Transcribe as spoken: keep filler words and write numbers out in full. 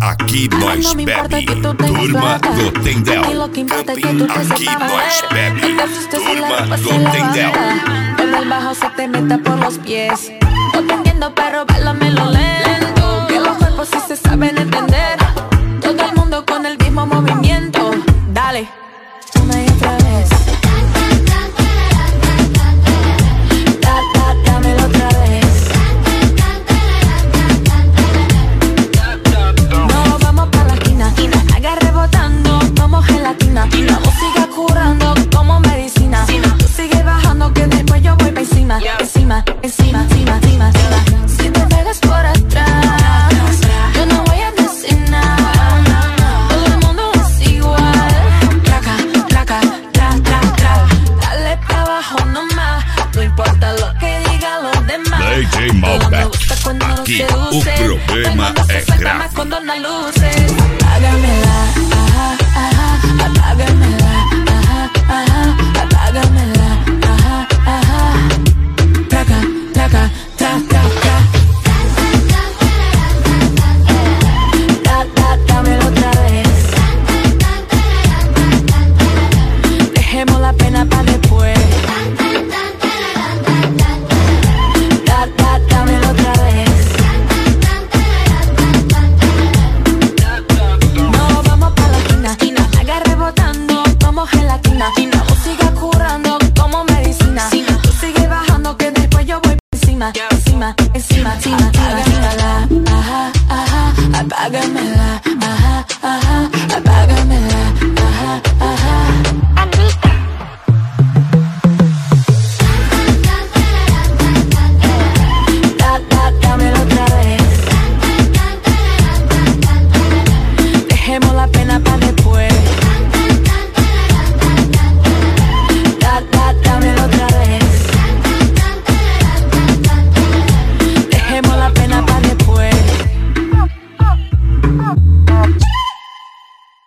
Aqui nós bebe, turma do Tendel. Aqui nós bebe, turma do Tendel. Cuando el bajo se te meta por los pies, no te entiendo pero bailame-lo lento, que los cuerpos sí se saben entender. Todo el mundo con el mismo movimiento. Dale, una y otra vez. Da, da, dámelo otra vez. No, vamos pa' la esquina, haga rebotando como gelatina. La música curando como medicina. Tú sigue bajando que después yo voy pa' encima. Encima, encima, encima, encima, encima. Si te pegas por atrás, yo no voy a decir nada. Todo el mundo es igual. Traca, traca, tra, tra, tra. Dale pa' abajo nomás, no importa lo que digan los demás. D J Malbec, aqui o problema é grave. Cuando no luce.